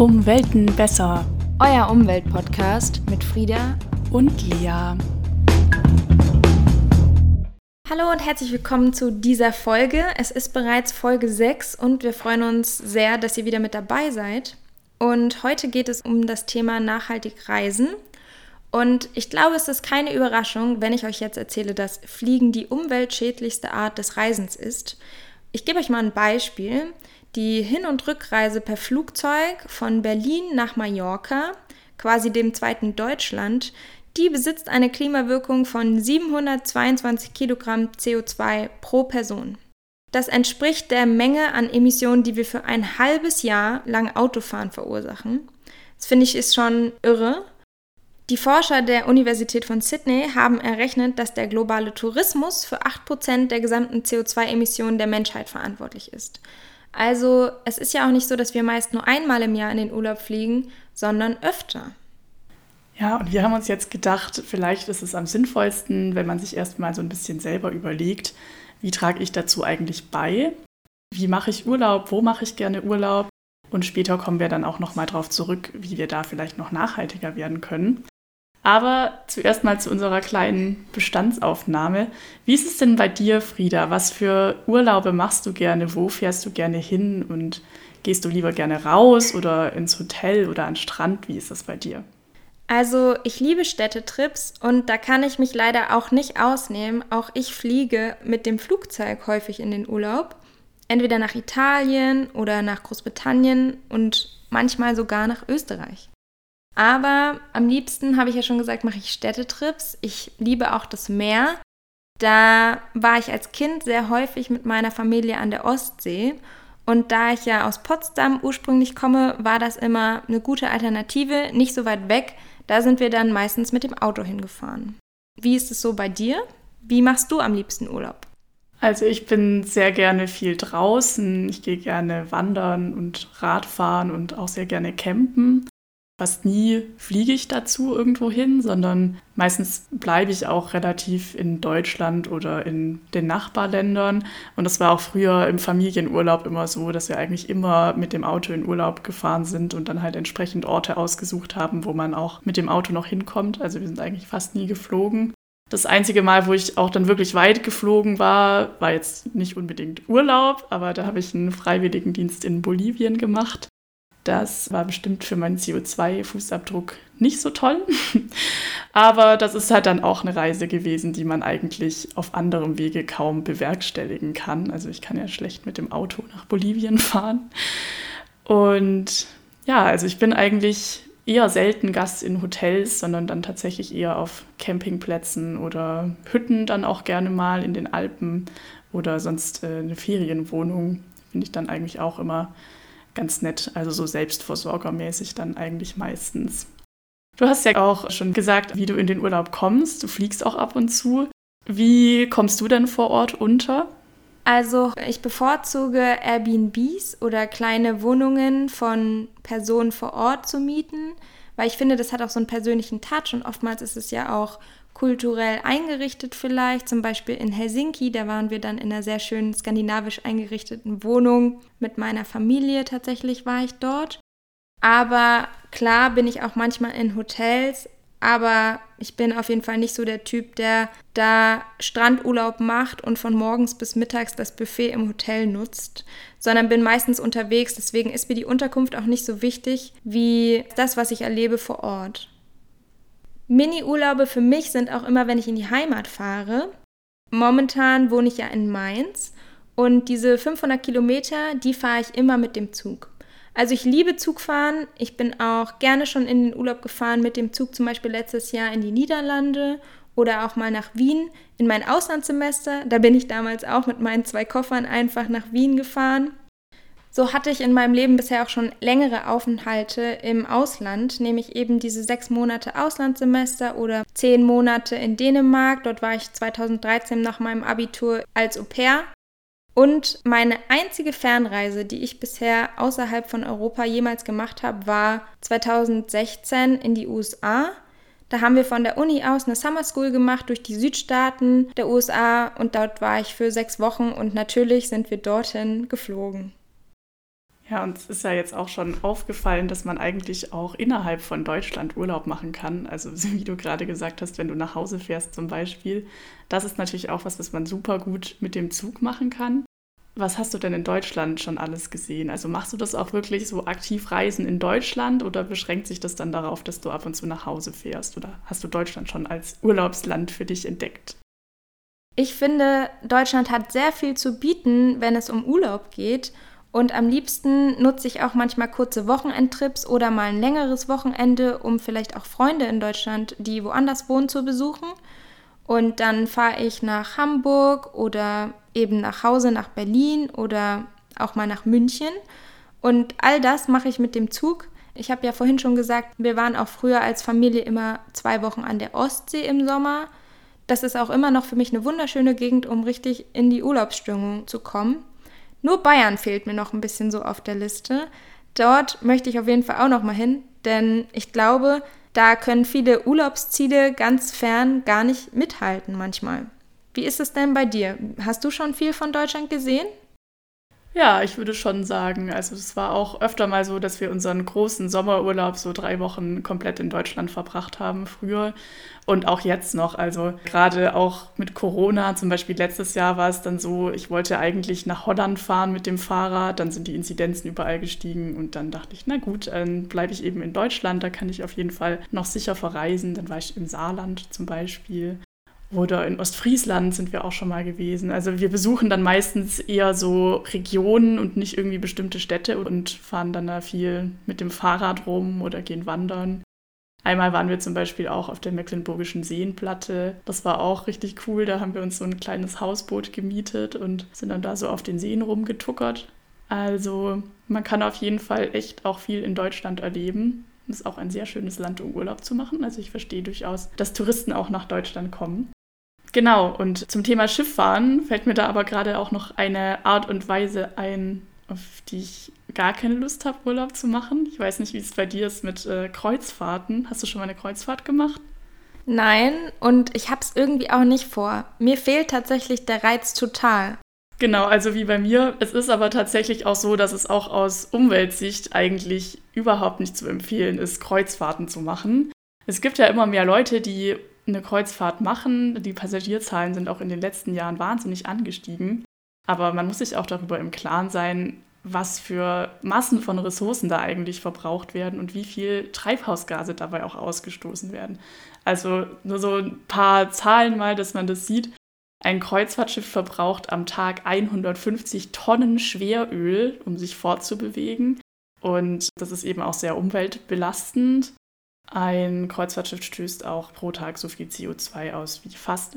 Um Welten besser. Euer Umweltpodcast mit Frieda und Lea. Hallo und herzlich willkommen zu dieser Folge. Es ist bereits Folge 6 und wir freuen uns sehr, dass ihr wieder mit dabei seid. Und heute geht es um das Thema nachhaltig reisen. Und ich glaube, es ist keine Überraschung, wenn ich euch jetzt erzähle, dass Fliegen die umweltschädlichste Art des Reisens ist. Ich gebe euch mal ein Beispiel. Die Hin- und Rückreise per Flugzeug von Berlin nach Mallorca, quasi dem zweiten Deutschland, die besitzt eine Klimawirkung von 722 Kilogramm CO2 pro Person. Das entspricht der Menge an Emissionen, die wir für ein halbes Jahr lang Autofahren verursachen. Das finde ich ist schon irre. Die Forscher der Universität von Sydney haben errechnet, dass der globale Tourismus für 8% der gesamten CO2-Emissionen der Menschheit verantwortlich ist. Also es ist ja auch nicht so, dass wir meist nur einmal im Jahr in den Urlaub fliegen, sondern öfter. Ja, und wir haben uns jetzt gedacht, vielleicht ist es am sinnvollsten, wenn man sich erstmal so ein bisschen selber überlegt, wie trage ich dazu eigentlich bei? Wie mache ich Urlaub? Wo mache ich gerne Urlaub? Und später kommen wir dann auch nochmal drauf zurück, wie wir da vielleicht noch nachhaltiger werden können. Aber zuerst mal zu unserer kleinen Bestandsaufnahme. Wie ist es denn bei dir, Frieda? Was für Urlaube machst du gerne? Wo fährst du gerne hin? Und gehst du lieber gerne raus oder ins Hotel oder an den Strand? Wie ist das bei dir? Also ich liebe Städtetrips und da kann ich mich leider auch nicht ausnehmen. Auch ich fliege mit dem Flugzeug häufig in den Urlaub. Entweder nach Italien oder nach Großbritannien und manchmal sogar nach Österreich. Aber am liebsten, habe ich ja schon gesagt, mache ich Städtetrips. Ich liebe auch das Meer. Da war ich als Kind sehr häufig mit meiner Familie an der Ostsee. Und da ich ja aus Potsdam ursprünglich komme, war das immer eine gute Alternative, nicht so weit weg. Da sind wir dann meistens mit dem Auto hingefahren. Wie ist es so bei dir? Wie machst du am liebsten Urlaub? Also ich bin sehr gerne viel draußen. Ich gehe gerne wandern und Radfahren und auch sehr gerne campen. Fast nie fliege ich dazu irgendwo hin, sondern meistens bleibe ich auch relativ in Deutschland oder in den Nachbarländern. Und das war auch früher im Familienurlaub immer so, dass wir eigentlich immer mit dem Auto in Urlaub gefahren sind und dann halt entsprechend Orte ausgesucht haben, wo man auch mit dem Auto noch hinkommt. Also wir sind eigentlich fast nie geflogen. Das einzige Mal, wo ich auch dann wirklich weit geflogen war jetzt nicht unbedingt Urlaub, aber da habe ich einen Freiwilligendienst in Bolivien gemacht. Das war bestimmt für meinen CO2-Fußabdruck nicht so toll, aber das ist halt dann auch eine Reise gewesen, die man eigentlich auf anderem Wege kaum bewerkstelligen kann. Also ich kann ja schlecht mit dem Auto nach Bolivien fahren. Und ja, also ich bin eigentlich eher selten Gast in Hotels, sondern dann tatsächlich eher auf Campingplätzen oder Hütten dann auch gerne mal in den Alpen oder sonst eine Ferienwohnung finde ich dann eigentlich auch immer ganz nett, also so selbstversorgermäßig dann eigentlich meistens. Du hast ja auch schon gesagt, wie du in den Urlaub kommst. Du fliegst auch ab und zu. Wie kommst du denn vor Ort unter? Also ich bevorzuge Airbnbs oder kleine Wohnungen von Personen vor Ort zu mieten, weil ich finde, das hat auch so einen persönlichen Touch und oftmals ist es ja auch kulturell eingerichtet vielleicht, zum Beispiel in Helsinki, da waren wir dann in einer sehr schönen skandinavisch eingerichteten Wohnung mit meiner Familie, tatsächlich war ich dort. Aber klar bin ich auch manchmal in Hotels, aber ich bin auf jeden Fall nicht so der Typ, der da Strandurlaub macht und von morgens bis mittags das Buffet im Hotel nutzt, sondern bin meistens unterwegs, deswegen ist mir die Unterkunft auch nicht so wichtig wie das, was ich erlebe vor Ort. Mini-Urlaube für mich sind auch immer, wenn ich in die Heimat fahre. Momentan wohne ich ja in Mainz und diese 500 Kilometer, die fahre ich immer mit dem Zug. Also ich liebe Zugfahren. Ich bin auch gerne schon in den Urlaub gefahren mit dem Zug, zum Beispiel letztes Jahr in die Niederlande oder auch mal nach Wien in mein Auslandssemester. Da bin ich damals auch mit meinen 2 Koffern einfach nach Wien gefahren. So hatte ich in meinem Leben bisher auch schon längere Aufenthalte im Ausland, nämlich eben diese 6 Monate Auslandssemester oder 10 Monate in Dänemark. Dort war ich 2013 nach meinem Abitur als Au-pair. Und meine einzige Fernreise, die ich bisher außerhalb von Europa jemals gemacht habe, war 2016 in die USA. Da haben wir von der Uni aus eine Summer School gemacht durch die Südstaaten der USA und dort war ich für 6 Wochen und natürlich sind wir dorthin geflogen. Ja, uns ist ja jetzt auch schon aufgefallen, dass man eigentlich auch innerhalb von Deutschland Urlaub machen kann. Also so wie du gerade gesagt hast, wenn du nach Hause fährst zum Beispiel. Das ist natürlich auch was man super gut mit dem Zug machen kann. Was hast du denn in Deutschland schon alles gesehen? Also machst du das auch wirklich so aktiv Reisen in Deutschland oder beschränkt sich das dann darauf, dass du ab und zu nach Hause fährst? Oder hast du Deutschland schon als Urlaubsland für dich entdeckt? Ich finde, Deutschland hat sehr viel zu bieten, wenn es um Urlaub geht. Und am liebsten nutze ich auch manchmal kurze Wochenendtrips oder mal ein längeres Wochenende, um vielleicht auch Freunde in Deutschland, die woanders wohnen, zu besuchen. Und dann fahre ich nach Hamburg oder eben nach Hause nach Berlin oder auch mal nach München. Und all das mache ich mit dem Zug. Ich habe ja vorhin schon gesagt, wir waren auch früher als Familie immer 2 Wochen an der Ostsee im Sommer. Das ist auch immer noch für mich eine wunderschöne Gegend, um richtig in die Urlaubsstimmung zu kommen. Nur Bayern fehlt mir noch ein bisschen so auf der Liste. Dort möchte ich auf jeden Fall auch noch mal hin, denn ich glaube, da können viele Urlaubsziele ganz fern gar nicht mithalten manchmal. Wie ist es denn bei dir? Hast du schon viel von Deutschland gesehen? Ja, ich würde schon sagen, also es war auch öfter mal so, dass wir unseren großen Sommerurlaub so 3 Wochen komplett in Deutschland verbracht haben früher und auch jetzt noch. Also gerade auch mit Corona, zum Beispiel letztes Jahr war es dann so, ich wollte eigentlich nach Holland fahren mit dem Fahrrad, dann sind die Inzidenzen überall gestiegen und dann dachte ich, na gut, dann bleibe ich eben in Deutschland, da kann ich auf jeden Fall noch sicher verreisen. Dann war ich im Saarland zum Beispiel. Oder in Ostfriesland sind wir auch schon mal gewesen. Also wir besuchen dann meistens eher so Regionen und nicht irgendwie bestimmte Städte und fahren dann da viel mit dem Fahrrad rum oder gehen wandern. Einmal waren wir zum Beispiel auch auf der Mecklenburgischen Seenplatte. Das war auch richtig cool. Da haben wir uns so ein kleines Hausboot gemietet und sind dann da so auf den Seen rumgetuckert. Also man kann auf jeden Fall echt auch viel in Deutschland erleben. Das ist auch ein sehr schönes Land, um Urlaub zu machen. Also ich verstehe durchaus, dass Touristen auch nach Deutschland kommen. Genau, und zum Thema Schifffahren fällt mir da aber gerade auch noch eine Art und Weise ein, auf die ich gar keine Lust habe, Urlaub zu machen. Ich weiß nicht, wie es bei dir ist mit Kreuzfahrten. Hast du schon mal eine Kreuzfahrt gemacht? Nein, und ich habe es irgendwie auch nicht vor. Mir fehlt tatsächlich der Reiz total. Genau, also wie bei mir. Es ist aber tatsächlich auch so, dass es auch aus Umweltsicht eigentlich überhaupt nicht zu empfehlen ist, Kreuzfahrten zu machen. Es gibt ja immer mehr Leute, die eine Kreuzfahrt machen. Die Passagierzahlen sind auch in den letzten Jahren wahnsinnig angestiegen. Aber man muss sich auch darüber im Klaren sein, was für Massen von Ressourcen da eigentlich verbraucht werden und wie viel Treibhausgase dabei auch ausgestoßen werden. Also nur so ein paar Zahlen mal, dass man das sieht. Ein Kreuzfahrtschiff verbraucht am Tag 150 Tonnen Schweröl, um sich fortzubewegen. Und das ist eben auch sehr umweltbelastend. Ein Kreuzfahrtschiff stößt auch pro Tag so viel CO2 aus wie fast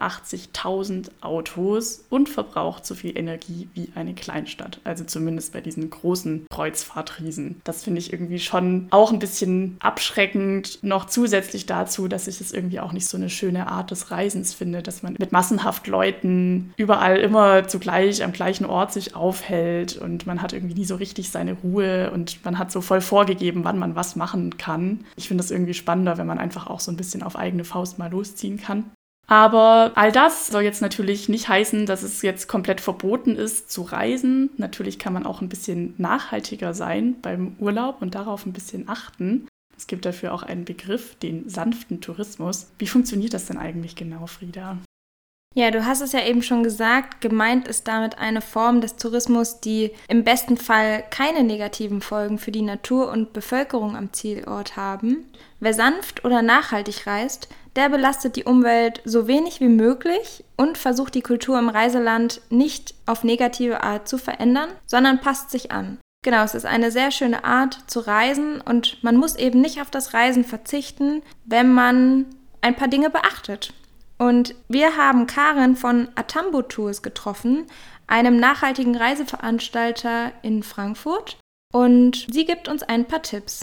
84.000 Autos und verbraucht so viel Energie wie eine Kleinstadt. Also zumindest bei diesen großen Kreuzfahrtriesen. Das finde ich irgendwie schon auch ein bisschen abschreckend. Noch zusätzlich dazu, dass ich es irgendwie auch nicht so eine schöne Art des Reisens finde, dass man mit massenhaft Leuten überall immer zugleich am gleichen Ort sich aufhält und man hat irgendwie nie so richtig seine Ruhe und man hat so voll vorgegeben, wann man was machen kann. Ich finde das irgendwie spannender, wenn man einfach auch so ein bisschen auf eigene Faust mal losziehen kann. Aber all das soll jetzt natürlich nicht heißen, dass es jetzt komplett verboten ist zu reisen. Natürlich kann man auch ein bisschen nachhaltiger sein beim Urlaub und darauf ein bisschen achten. Es gibt dafür auch einen Begriff, den sanften Tourismus. Wie funktioniert das denn eigentlich genau, Frieda? Ja, du hast es ja eben schon gesagt, gemeint ist damit eine Form des Tourismus, die im besten Fall keine negativen Folgen für die Natur und Bevölkerung am Zielort haben. Wer sanft oder nachhaltig reist, der belastet die Umwelt so wenig wie möglich und versucht die Kultur im Reiseland nicht auf negative Art zu verändern, sondern passt sich an. Genau, es ist eine sehr schöne Art zu reisen und man muss eben nicht auf das Reisen verzichten, wenn man ein paar Dinge beachtet. Und wir haben Karin von Atambo Tours getroffen, einem nachhaltigen Reiseveranstalter in Frankfurt. Und sie gibt uns ein paar Tipps.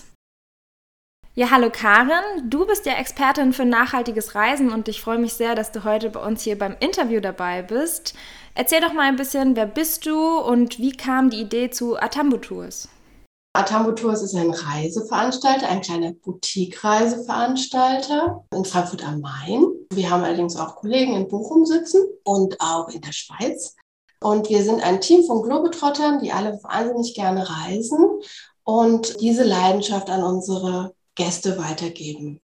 Ja, hallo Karin, du bist ja Expertin für nachhaltiges Reisen und ich freue mich sehr, dass du heute bei uns hier beim Interview dabei bist. Erzähl doch mal ein bisschen, wer bist du und wie kam die Idee zu Atambo Tours? Atambo Tours ist ein Reiseveranstalter, ein kleiner Boutique-Reiseveranstalter in Frankfurt am Main. Wir haben allerdings auch Kollegen in Bochum sitzen und auch in der Schweiz. Und wir sind ein Team von Globetrottern, die alle wahnsinnig gerne reisen und diese Leidenschaft an unsere Gäste weitergeben.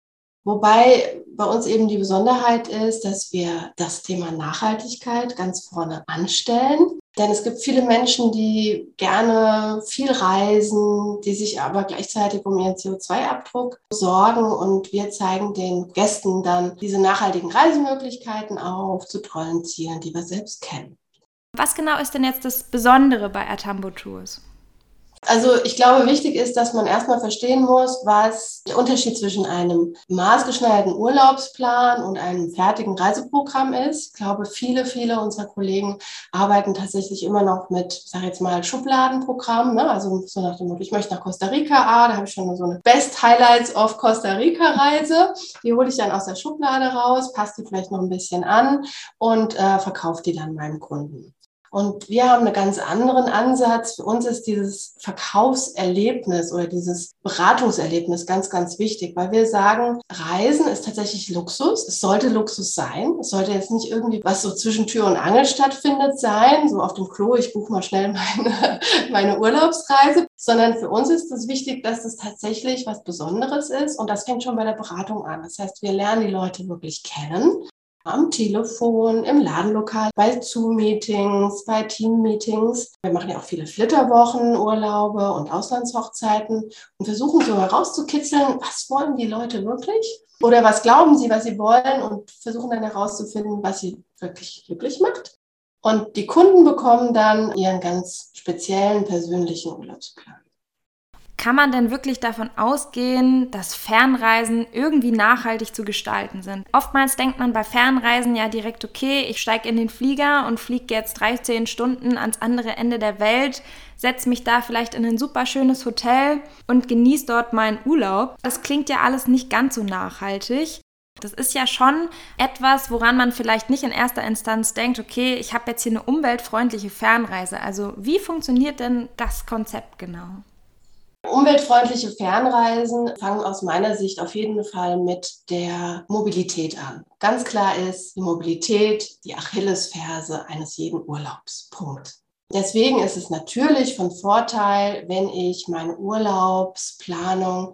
Wobei bei uns eben die Besonderheit ist, dass wir das Thema Nachhaltigkeit ganz vorne anstellen. Denn es gibt viele Menschen, die gerne viel reisen, die sich aber gleichzeitig um ihren CO2-Abdruck sorgen. Und wir zeigen den Gästen dann diese nachhaltigen Reisemöglichkeiten auf zu tollen Zielen, die wir selbst kennen. Was genau ist denn jetzt das Besondere bei Atambo Tours? Also ich glaube, wichtig ist, dass man erstmal verstehen muss, was der Unterschied zwischen einem maßgeschneiderten Urlaubsplan und einem fertigen Reiseprogramm ist. Ich glaube, viele unserer Kollegen arbeiten tatsächlich immer noch mit, ich sage jetzt mal, Schubladenprogramm. Ne? Also so nach dem Motto, ich möchte nach Costa Rica, da habe ich schon so eine Best Highlights of Costa Rica Reise. Die hole ich dann aus der Schublade raus, passe die vielleicht noch ein bisschen an und verkaufe die dann meinem Kunden. Und wir haben einen ganz anderen Ansatz. Für uns ist dieses Verkaufserlebnis oder dieses Beratungserlebnis ganz wichtig, weil wir sagen, Reisen ist tatsächlich Luxus. Es sollte Luxus sein. Es sollte jetzt nicht irgendwie was so zwischen Tür und Angel stattfindet sein, so auf dem Klo, ich buche mal schnell meine Urlaubsreise, sondern für uns ist es wichtig, dass es tatsächlich was Besonderes ist und das fängt schon bei der Beratung an. Das heißt, wir lernen die Leute wirklich kennen. Am Telefon, im Ladenlokal, bei Zoom-Meetings, bei Team-Meetings. Wir machen ja auch viele Flitterwochen, Urlaube und Auslandshochzeiten und versuchen so herauszukitzeln, was wollen die Leute wirklich? Oder was glauben sie, was sie wollen und versuchen dann herauszufinden, was sie wirklich glücklich macht. Und die Kunden bekommen dann ihren ganz speziellen persönlichen Urlaubsplan. Kann man denn wirklich davon ausgehen, dass Fernreisen irgendwie nachhaltig zu gestalten sind? Oftmals denkt man bei Fernreisen ja direkt, okay, ich steige in den Flieger und fliege jetzt 13 Stunden ans andere Ende der Welt, setze mich da vielleicht in ein super schönes Hotel und genieße dort meinen Urlaub. Das klingt ja alles nicht ganz so nachhaltig. Das ist ja schon etwas, woran man vielleicht nicht in erster Instanz denkt, okay, ich habe jetzt hier eine umweltfreundliche Fernreise. Also wie funktioniert denn das Konzept genau? Umweltfreundliche Fernreisen fangen aus meiner Sicht auf jeden Fall mit der Mobilität an. Ganz klar ist die Mobilität die Achillesferse eines jeden Urlaubs. Punkt. Deswegen ist es natürlich von Vorteil, wenn ich meine Urlaubsplanung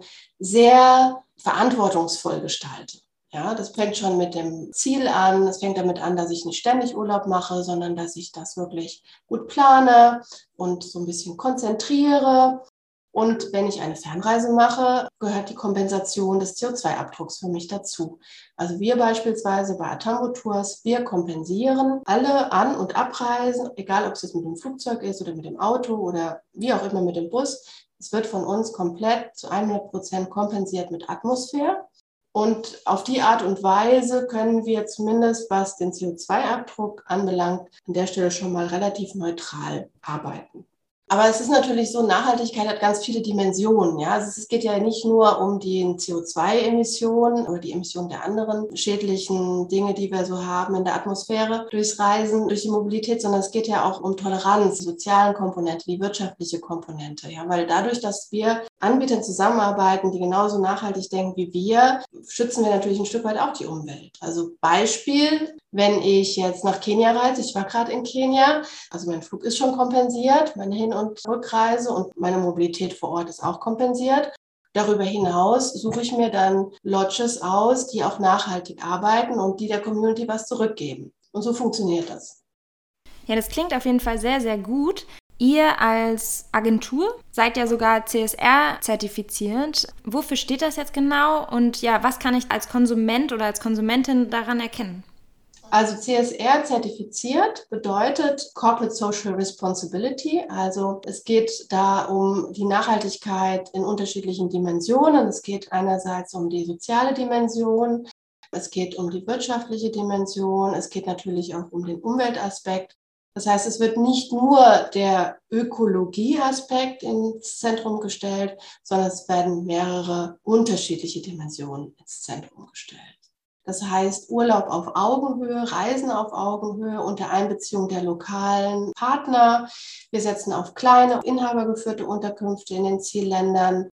sehr verantwortungsvoll gestalte. Ja, das fängt schon mit dem Ziel an. Es fängt damit an, dass ich nicht ständig Urlaub mache, sondern dass ich das wirklich gut plane und so ein bisschen konzentriere. Und wenn ich eine Fernreise mache, gehört die Kompensation des CO2-Abdrucks für mich dazu. Also wir beispielsweise bei Atambo Tours, wir kompensieren alle An- und Abreisen, egal ob es jetzt mit dem Flugzeug ist oder mit dem Auto oder wie auch immer mit dem Bus. Es wird von uns komplett zu 100% kompensiert mit Atmosphäre. Und auf die Art und Weise können wir zumindest, was den CO2-Abdruck anbelangt, an der Stelle schon mal relativ neutral arbeiten. Aber es ist natürlich so, Nachhaltigkeit hat ganz viele Dimensionen. Ja? Also es geht ja nicht nur um die CO2-Emissionen oder die Emissionen der anderen schädlichen Dinge, die wir so haben in der Atmosphäre durchs Reisen, durch die Mobilität, sondern es geht ja auch um Toleranz, die sozialen Komponente, die wirtschaftliche Komponente. Ja? Weil dadurch, dass wir Anbietern zusammenarbeiten, die genauso nachhaltig denken wie wir, schützen wir natürlich ein Stück weit auch die Umwelt. Also Beispiel, wenn ich jetzt nach Kenia reise, ich war gerade in Kenia, also mein Flug ist schon kompensiert, meine Hin- und Rückreise und meine Mobilität vor Ort ist auch kompensiert. Darüber hinaus suche ich mir dann Lodges aus, die auch nachhaltig arbeiten und die der Community was zurückgeben. Und so funktioniert das. Ja, das klingt auf jeden Fall sehr, sehr gut. Ihr als Agentur seid ja sogar CSR zertifiziert. Wofür steht das jetzt genau? Und ja, was kann ich als Konsument oder als Konsumentin daran erkennen? Also CSR zertifiziert bedeutet Corporate Social Responsibility. Also es geht da um die Nachhaltigkeit in unterschiedlichen Dimensionen. Es geht einerseits um die soziale Dimension, es geht um die wirtschaftliche Dimension, es geht natürlich auch um den Umweltaspekt. Das heißt, es wird nicht nur der Ökologieaspekt ins Zentrum gestellt, sondern es werden mehrere unterschiedliche Dimensionen ins Zentrum gestellt. Das heißt, Urlaub auf Augenhöhe, Reisen auf Augenhöhe unter Einbeziehung der lokalen Partner. Wir setzen auf kleine, inhabergeführte Unterkünfte in den Zielländern.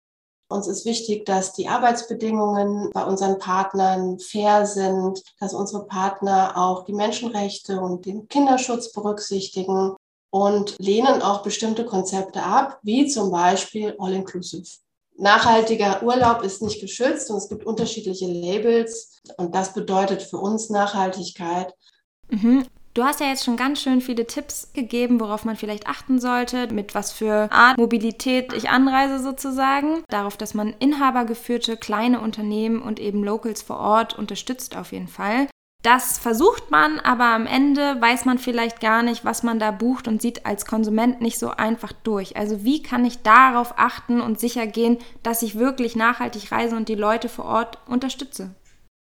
Uns ist wichtig, dass die Arbeitsbedingungen bei unseren Partnern fair sind, dass unsere Partner auch die Menschenrechte und den Kinderschutz berücksichtigen und lehnen auch bestimmte Konzepte ab, wie zum Beispiel All-Inclusive. Nachhaltiger Urlaub ist nicht geschützt und es gibt unterschiedliche Labels und das bedeutet für uns Nachhaltigkeit. Du hast ja jetzt schon ganz schön viele Tipps gegeben, worauf man vielleicht achten sollte, mit was für Art Mobilität ich anreise sozusagen. Darauf, dass man inhabergeführte kleine Unternehmen und eben Locals vor Ort unterstützt auf jeden Fall. Das versucht man, aber am Ende weiß man vielleicht gar nicht, was man da bucht und sieht als Konsument nicht so einfach durch. Also wie kann ich darauf achten und sicher gehen, dass ich wirklich nachhaltig reise und die Leute vor Ort unterstütze?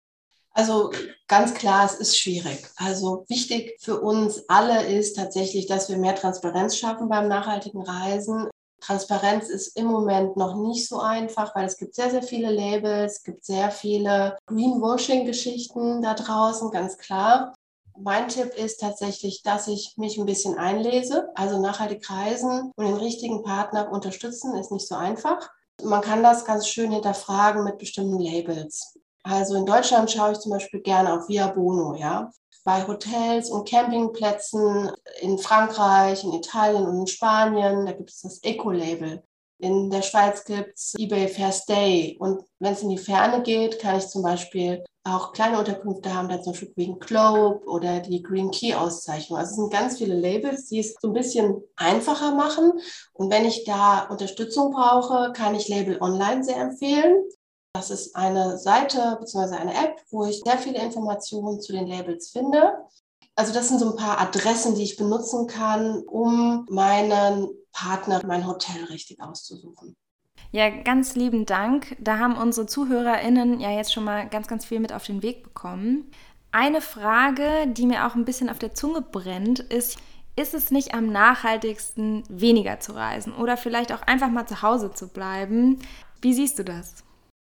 Also ganz klar, es ist schwierig. Also wichtig für uns alle ist tatsächlich, dass wir mehr Transparenz schaffen beim nachhaltigen Reisen. Transparenz ist im Moment noch nicht so einfach, weil es gibt sehr, sehr viele Labels, es gibt sehr viele Greenwashing-Geschichten da draußen, ganz klar. Mein Tipp ist tatsächlich, dass ich mich ein bisschen einlese. Also nachhaltig reisen und den richtigen Partner unterstützen ist nicht so einfach. Man kann das ganz schön hinterfragen mit bestimmten Labels. Also in Deutschland schaue ich zum Beispiel gerne auf Via Bono, ja. Bei Hotels und Campingplätzen in Frankreich, in Italien und in Spanien, da gibt es das Eco-Label. In der Schweiz gibt es eBay Fair Stay. Und wenn es in die Ferne geht, kann ich zum Beispiel auch kleine Unterkünfte haben, da zum Beispiel Green Globe oder die Green Key Auszeichnung. Also es sind ganz viele Labels, die es so ein bisschen einfacher machen. Und wenn ich da Unterstützung brauche, kann ich Label Online sehr empfehlen. Das ist eine Seite bzw. eine App, wo ich sehr viele Informationen zu den Labels finde. Also das sind so ein paar Adressen, die ich benutzen kann, um meinen Partner, mein Hotel richtig auszusuchen. Ja, ganz lieben Dank. Da haben unsere ZuhörerInnen ja jetzt schon mal ganz, ganz viel mit auf den Weg bekommen. Eine Frage, die mir auch ein bisschen auf der Zunge brennt, ist es nicht am nachhaltigsten, weniger zu reisen oder vielleicht auch einfach mal zu Hause zu bleiben? Wie siehst du das?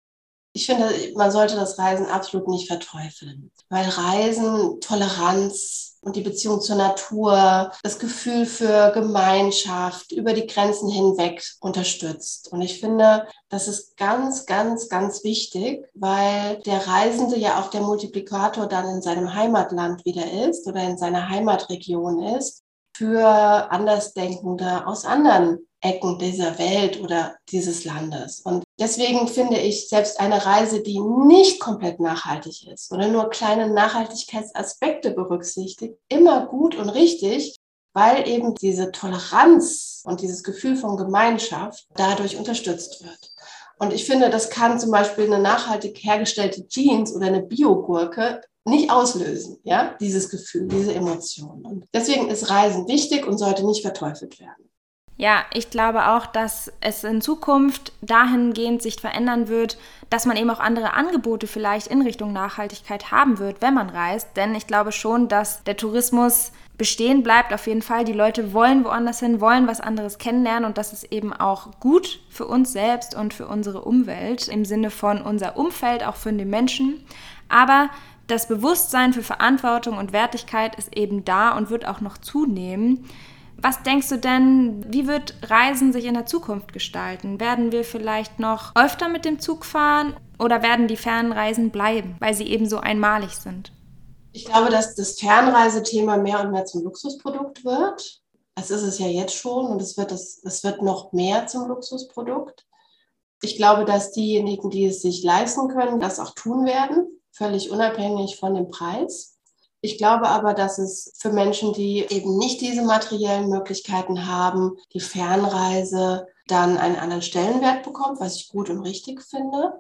Ich finde, man sollte das Reisen absolut nicht verteufeln, weil Reisen, Toleranz und die Beziehung zur Natur, das Gefühl für Gemeinschaft über die Grenzen hinweg unterstützt. Und ich finde, das ist ganz, ganz, ganz wichtig, weil der Reisende ja auch der Multiplikator dann in seinem Heimatland wieder ist oder in seiner Heimatregion ist für Andersdenkende aus anderen Ecken dieser Welt oder dieses Landes. Und deswegen finde ich selbst eine Reise, die nicht komplett nachhaltig ist oder nur kleine Nachhaltigkeitsaspekte berücksichtigt, immer gut und richtig, weil eben diese Toleranz und dieses Gefühl von Gemeinschaft dadurch unterstützt wird. Und ich finde, das kann zum Beispiel eine nachhaltig hergestellte Jeans oder eine Biogurke nicht auslösen, ja, dieses Gefühl, diese Emotionen. Und deswegen ist Reisen wichtig und sollte nicht verteufelt werden. Ja, ich glaube auch, dass es in Zukunft dahingehend sich verändern wird, dass man eben auch andere Angebote vielleicht in Richtung Nachhaltigkeit haben wird, wenn man reist. Denn ich glaube schon, dass der Tourismus bestehen bleibt auf jeden Fall. Die Leute wollen woanders hin, wollen was anderes kennenlernen und das ist eben auch gut für uns selbst und für unsere Umwelt im Sinne von unser Umfeld, auch für den Menschen. Aber das Bewusstsein für Verantwortung und Wertigkeit ist eben da und wird auch noch zunehmen. Was denkst du denn, wie wird Reisen sich in der Zukunft gestalten? Werden wir vielleicht noch öfter mit dem Zug fahren oder werden die Fernreisen bleiben, weil sie eben so einmalig sind? Ich glaube, dass das Fernreisethema mehr und mehr zum Luxusprodukt wird. Das ist es ja jetzt schon und es wird noch mehr zum Luxusprodukt. Ich glaube, dass diejenigen, die es sich leisten können, das auch tun werden, völlig unabhängig von dem Preis. Ich glaube aber, dass es für Menschen, die eben nicht diese materiellen Möglichkeiten haben, die Fernreise dann einen anderen Stellenwert bekommt, was ich gut und richtig finde.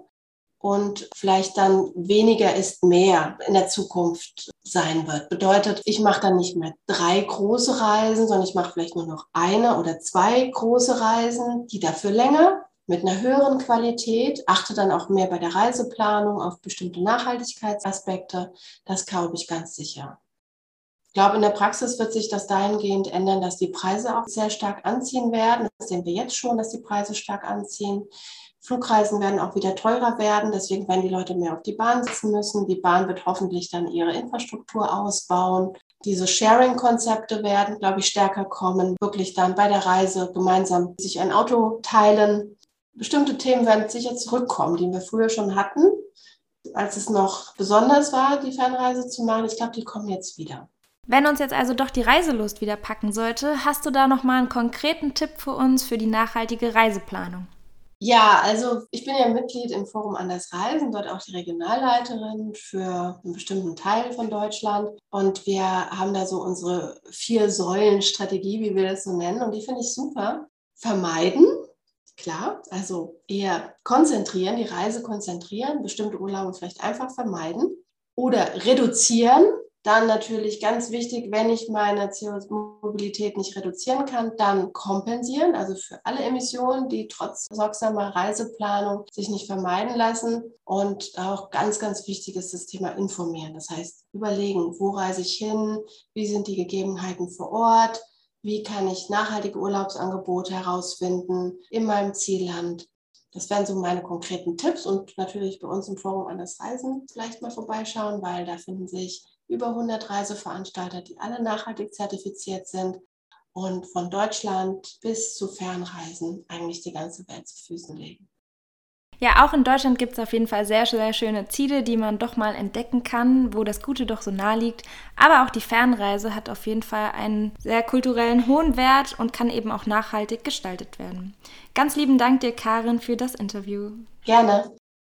Und vielleicht dann weniger ist mehr in der Zukunft sein wird. Bedeutet, ich mache dann nicht mehr 3 große Reisen, sondern ich mache vielleicht nur noch 1 oder 2 große Reisen, die dafür länger mit einer höheren Qualität, achte dann auch mehr bei der Reiseplanung auf bestimmte Nachhaltigkeitsaspekte. Das glaube ich ganz sicher. Ich glaube, in der Praxis wird sich das dahingehend ändern, dass die Preise auch sehr stark anziehen werden. Das sehen wir jetzt schon, dass die Preise stark anziehen. Flugreisen werden auch wieder teurer werden. Deswegen werden die Leute mehr auf die Bahn sitzen müssen. Die Bahn wird hoffentlich dann ihre Infrastruktur ausbauen. Diese Sharing-Konzepte werden, glaube ich, stärker kommen. Wirklich dann bei der Reise gemeinsam sich ein Auto teilen. bestimmte Themen werden sicher zurückkommen, die wir früher schon hatten, als es noch besonders war, die Fernreise zu machen. Ich glaube, die kommen jetzt wieder. Wenn uns jetzt also doch die Reiselust wieder packen sollte, hast du da nochmal einen konkreten Tipp für uns für die nachhaltige Reiseplanung? Ja, also ich bin ja Mitglied im Forum Anders Reisen, dort auch die Regionalleiterin für einen bestimmten Teil von Deutschland. Und wir haben da so unsere 4-Säulen-Strategie, wie wir das so nennen. Und die finde ich super. Vermeiden, klar, also eher konzentrieren, die Reise konzentrieren, bestimmte Urlaube vielleicht einfach vermeiden oder reduzieren. Dann natürlich ganz wichtig, wenn ich meine CO2-Mobilität nicht reduzieren kann, dann kompensieren, also für alle Emissionen, die trotz sorgsamer Reiseplanung sich nicht vermeiden lassen. Und auch ganz, ganz wichtig ist das Thema informieren. Das heißt, überlegen, wo reise ich hin, wie sind die Gegebenheiten vor Ort, wie kann ich nachhaltige Urlaubsangebote herausfinden in meinem Zielland. Das wären so meine konkreten Tipps und natürlich bei uns im Forum Anders Reisen vielleicht mal vorbeischauen, weil da finden sich über 100 Reiseveranstalter, die alle nachhaltig zertifiziert sind und von Deutschland bis zu Fernreisen eigentlich die ganze Welt zu Füßen legen. Ja, auch in Deutschland gibt es auf jeden Fall sehr, sehr schöne Ziele, die man doch mal entdecken kann, wo das Gute doch so nahe liegt. Aber auch die Fernreise hat auf jeden Fall einen sehr kulturellen hohen Wert und kann eben auch nachhaltig gestaltet werden. Ganz lieben Dank dir, Karin, für das Interview. Gerne.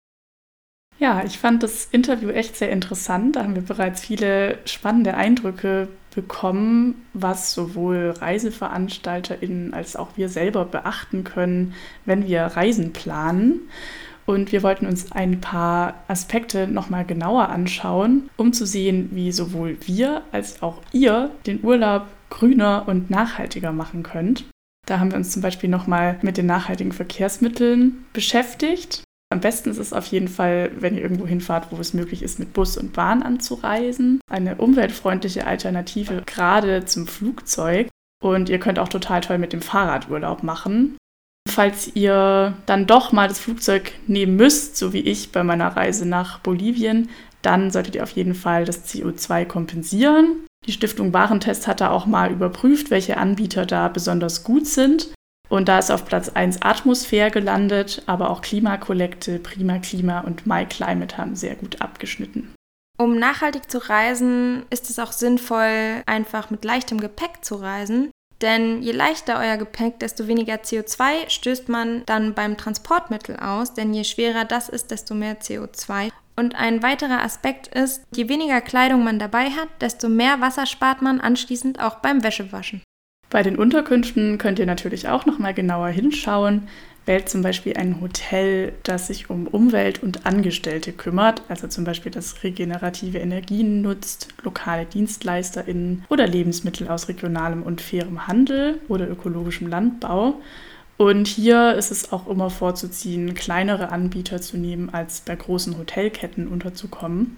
Ja, ich fand das Interview echt sehr interessant. Da haben wir bereits viele spannende Eindrücke bekommen, was sowohl ReiseveranstalterInnen als auch wir selber beachten können, wenn wir Reisen planen. Und wir wollten uns ein paar Aspekte nochmal genauer anschauen, um zu sehen, wie sowohl wir als auch ihr den Urlaub grüner und nachhaltiger machen könnt. Da haben wir uns zum Beispiel nochmal mit den nachhaltigen Verkehrsmitteln beschäftigt. Am besten ist es auf jeden Fall, wenn ihr irgendwo hinfahrt, wo es möglich ist, mit Bus und Bahn anzureisen. Eine umweltfreundliche Alternative gerade zum Flugzeug. Und ihr könnt auch total toll mit dem Fahrrad Urlaub machen. Falls ihr dann doch mal das Flugzeug nehmen müsst, so wie ich bei meiner Reise nach Bolivien, dann solltet ihr auf jeden Fall das CO2 kompensieren. Die Stiftung Warentest hat da auch mal überprüft, welche Anbieter da besonders gut sind. Und da ist auf Platz 1 Atmosphäre gelandet, aber auch Klimakollekte, Prima Klima und MyClimate haben sehr gut abgeschnitten. Um nachhaltig zu reisen, ist es auch sinnvoll, einfach mit leichtem Gepäck zu reisen. Denn je leichter euer Gepäck, desto weniger CO2 stößt man dann beim Transportmittel aus. Denn je schwerer das ist, desto mehr CO2. Und ein weiterer Aspekt ist, je weniger Kleidung man dabei hat, desto mehr Wasser spart man anschließend auch beim Wäschewaschen. Bei den Unterkünften könnt ihr natürlich auch nochmal genauer hinschauen. Wählt zum Beispiel ein Hotel, das sich um Umwelt und Angestellte kümmert, also zum Beispiel das regenerative Energien nutzt, lokale DienstleisterInnen oder Lebensmittel aus regionalem und fairem Handel oder ökologischem Landbau. Und hier ist es auch immer vorzuziehen, kleinere Anbieter zu nehmen, als bei großen Hotelketten unterzukommen.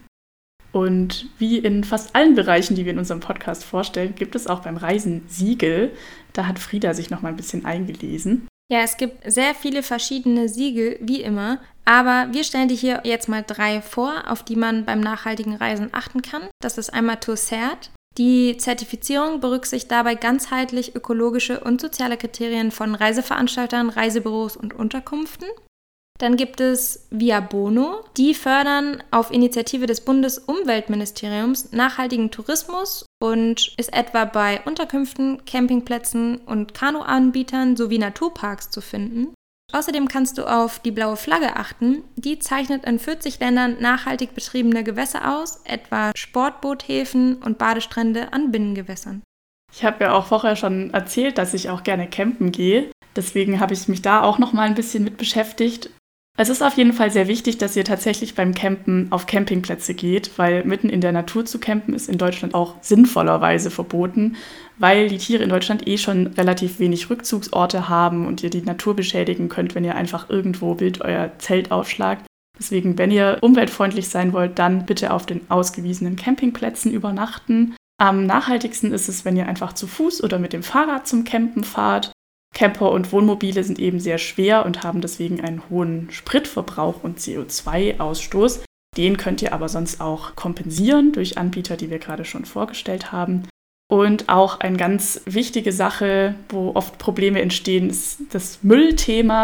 Und wie in fast allen Bereichen, die wir in unserem Podcast vorstellen, gibt es auch beim Reisen Siegel. Da hat Frieda sich noch mal ein bisschen eingelesen. Ja, es gibt sehr viele verschiedene Siegel, wie immer. Aber wir stellen dir hier jetzt mal 3 vor, auf die man beim nachhaltigen Reisen achten kann. Das ist einmal TourCert. Die Zertifizierung berücksichtigt dabei ganzheitlich ökologische und soziale Kriterien von Reiseveranstaltern, Reisebüros und Unterkünften. Dann gibt es Via Bono. Die fördern auf Initiative des Bundesumweltministeriums nachhaltigen Tourismus und ist etwa bei Unterkünften, Campingplätzen und Kanuanbietern sowie Naturparks zu finden. Außerdem kannst du auf die blaue Flagge achten. Die zeichnet in 40 Ländern nachhaltig betriebene Gewässer aus, etwa Sportboothäfen und Badestrände an Binnengewässern. Ich habe ja auch vorher schon erzählt, dass ich auch gerne campen gehe. Deswegen habe ich mich da auch noch mal ein bisschen mit beschäftigt. Es ist auf jeden Fall sehr wichtig, dass ihr tatsächlich beim Campen auf Campingplätze geht, weil mitten in der Natur zu campen ist in Deutschland auch sinnvollerweise verboten, weil die Tiere in Deutschland schon relativ wenig Rückzugsorte haben und ihr die Natur beschädigen könnt, wenn ihr einfach irgendwo wild euer Zelt aufschlagt. Deswegen, wenn ihr umweltfreundlich sein wollt, dann bitte auf den ausgewiesenen Campingplätzen übernachten. Am nachhaltigsten ist es, wenn ihr einfach zu Fuß oder mit dem Fahrrad zum Campen fahrt. Camper und Wohnmobile sind eben sehr schwer und haben deswegen einen hohen Spritverbrauch und CO2-Ausstoß. Den könnt ihr aber sonst auch kompensieren durch Anbieter, die wir gerade schon vorgestellt haben. Und auch eine ganz wichtige Sache, wo oft Probleme entstehen, ist das Müllthema.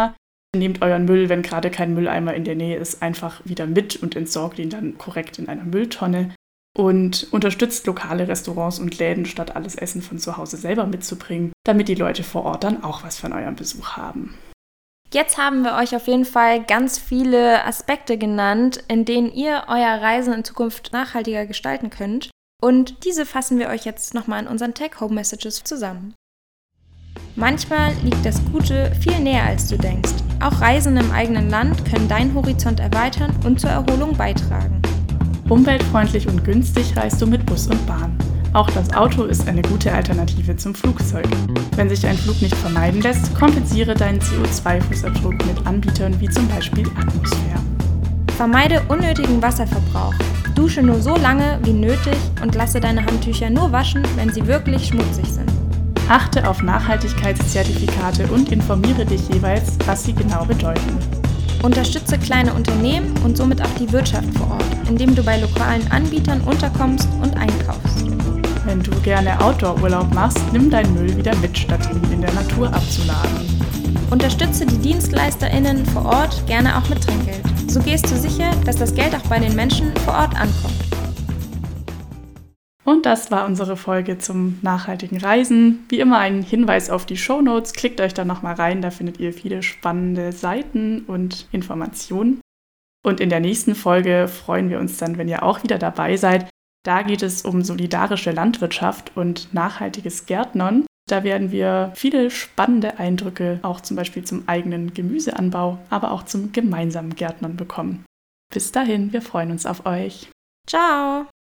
Nehmt euren Müll, wenn gerade kein Mülleimer in der Nähe ist, einfach wieder mit und entsorgt ihn dann korrekt in einer Mülltonne. Und unterstützt lokale Restaurants und Läden, statt alles Essen von zu Hause selber mitzubringen, damit die Leute vor Ort dann auch was von eurem Besuch haben. Jetzt haben wir euch auf jeden Fall ganz viele Aspekte genannt, in denen ihr euer Reisen in Zukunft nachhaltiger gestalten könnt. Und diese fassen wir euch jetzt nochmal in unseren Take-Home-Messages zusammen. Manchmal liegt das Gute viel näher, als du denkst. Auch Reisen im eigenen Land können deinen Horizont erweitern und zur Erholung beitragen. Umweltfreundlich und günstig reist du mit Bus und Bahn. Auch das Auto ist eine gute Alternative zum Flugzeug. Wenn sich ein Flug nicht vermeiden lässt, kompensiere deinen CO2-Fußabdruck mit Anbietern wie zum Beispiel Atmosphäre. Vermeide unnötigen Wasserverbrauch. Dusche nur so lange wie nötig und lasse deine Handtücher nur waschen, wenn sie wirklich schmutzig sind. Achte auf Nachhaltigkeitszertifikate und informiere dich jeweils, was sie genau bedeuten. Unterstütze kleine Unternehmen und somit auch die Wirtschaft vor Ort, indem du bei lokalen Anbietern unterkommst und einkaufst. Wenn du gerne Outdoor-Urlaub machst, nimm deinen Müll wieder mit, statt ihn in der Natur abzuladen. Unterstütze die DienstleisterInnen vor Ort, gerne auch mit Trinkgeld. So gehst du sicher, dass das Geld auch bei den Menschen vor Ort ankommt. Und das war unsere Folge zum nachhaltigen Reisen. Wie immer ein Hinweis auf die Shownotes. Klickt euch da nochmal rein, da findet ihr viele spannende Seiten und Informationen. Und in der nächsten Folge freuen wir uns dann, wenn ihr auch wieder dabei seid. Da geht es um solidarische Landwirtschaft und nachhaltiges Gärtnern. Da werden wir viele spannende Eindrücke auch zum Beispiel zum eigenen Gemüseanbau, aber auch zum gemeinsamen Gärtnern bekommen. Bis dahin, wir freuen uns auf euch. Ciao!